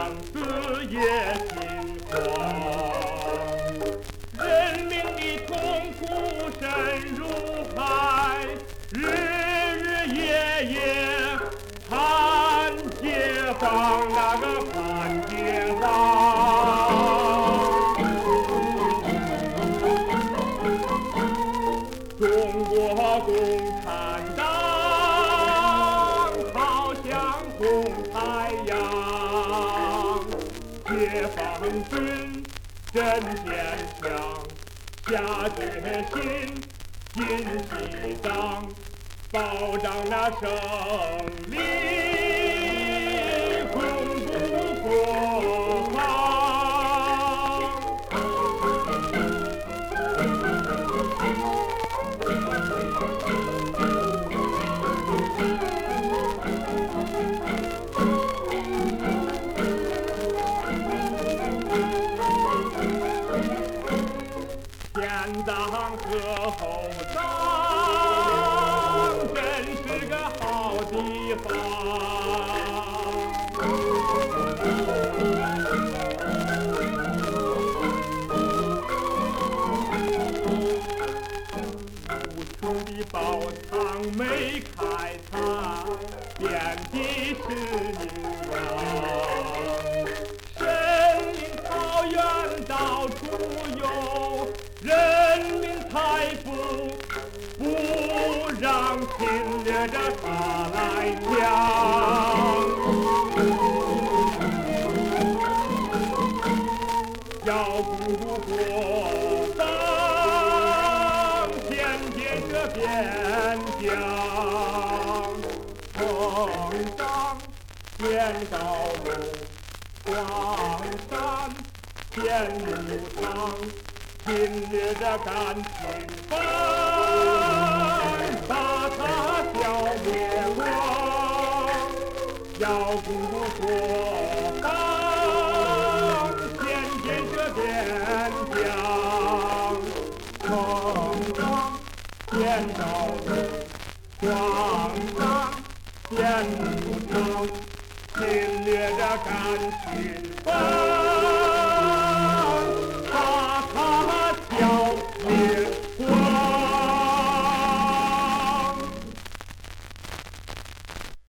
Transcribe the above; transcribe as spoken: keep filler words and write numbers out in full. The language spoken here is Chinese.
将死也心慌。人民的痛苦深如海，日日夜夜盼解放，那个盼解放。中国共产党好像红太阳，解放军真坚强，下决心进西藏，保障那胜利，巩固国防。前党和后党真是个好地方。无数的宝藏没开采，遍地是营养。森林草原到处有，人民财富不让侵略者他来抢。要巩固国防，先建设边疆，横山建道路，广山建路场，侵略者敢侵犯，把它消灭光。要巩固国防，先建设边疆，横山建道路，广山建路场，侵略者敢侵犯。